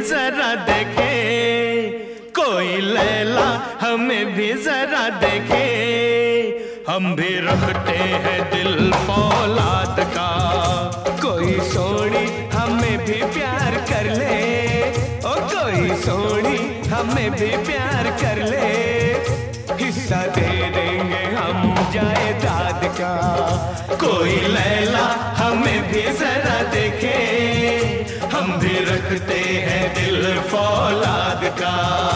जरा देखे, कोई लैला हमें भी जरा देखे। हम भी रखते हैं दिल फौलाद का, कोई सोनी हमें भी प्यार कर ले। ओ कोई सोनी हमें भी प्यार कर ले, हिस्सा दे देंगे हम जायदाद का। कोई लैला हमें भी जरा देखे, हम भी रखते हैं दिल फौलाद का।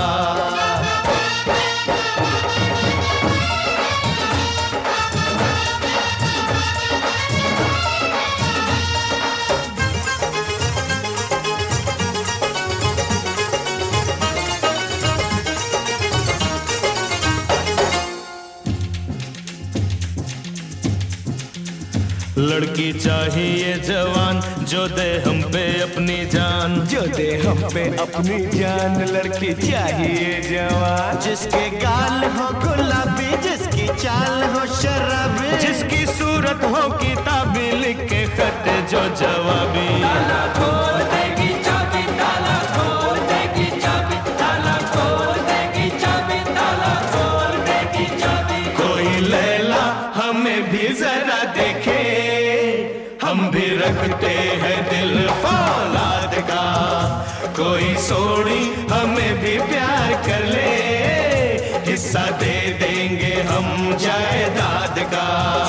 लड़की चाहिए जवान, जो दे हम पे अपनी जान, जो दे हम पे अपनी जान। लड़की चाहिए जवान, जिसके गाल हो गुलाबी, जिसकी चाल हो शराबी, जिसकी सूरत हो किताबी, लिख के खत जो जवाबी। ताला खोल देगी चाबी, ताला खोल देगी चाबी, ताला खोल देगी चाबी, ताला खोल देगी चाबी। कोई लैला हमें भी जरा देखे, हम भी रखते हैं दिल फौलाद का। कोई सोनी हमें भी प्यार कर ले, हिस्सा दे देंगे हम जायदाद का।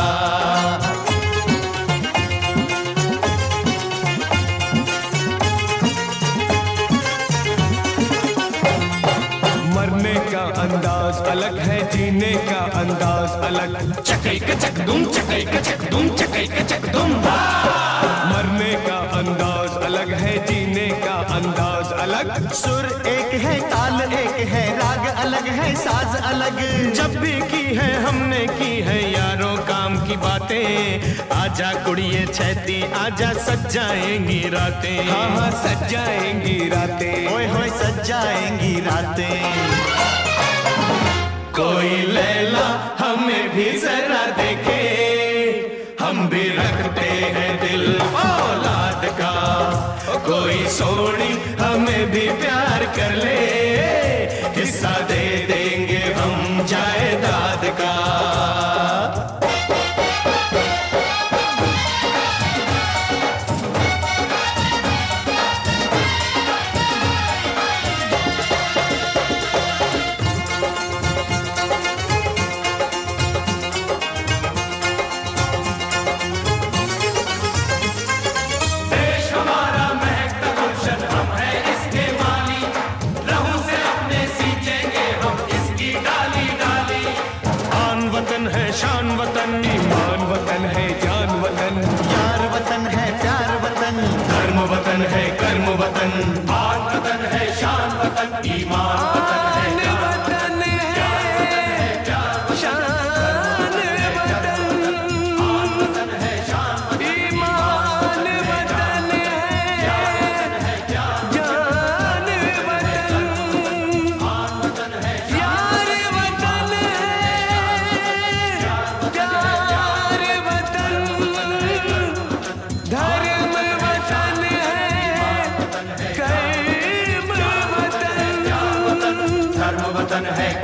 मरने का अंदाज अलग है, जीने का अंदाज अलग। चकई का चक दुम, चकई का चक दुम, चकई का चक दुम। मरने का अंदाज अलग है, जीने का अंदाज अलग। सुर एक है, ताल एक है, राग अलग है, साज अलग। जब भी की है हमने की है यारों काम की बातें। आजा कुड़िए छैती आजा, सज जाएंगी रातें। हाँ हाँ सज जाएंगी रातें, ओए होए सज जाएंगी रातें। कोई लैला हमें भी जरा देखे, हम भी रखते हैं दिल फौलाद का। कोई सोनी हमें भी प्यार कर ले, हिस्सा दे देंगे हम जायदाद का। शान वतन, ईमान वतन है, जान वतन, यार वतन है, प्यार वतन, धर्म वतन है, कर्म वतन। मान वतन है, शान वतन, ईमान वतन है, वतन है, शान वतन, मान वतन है, शान, ईमान वतन है, जान वतन, मान वतन है, यार वतन है, धर्म वतन है,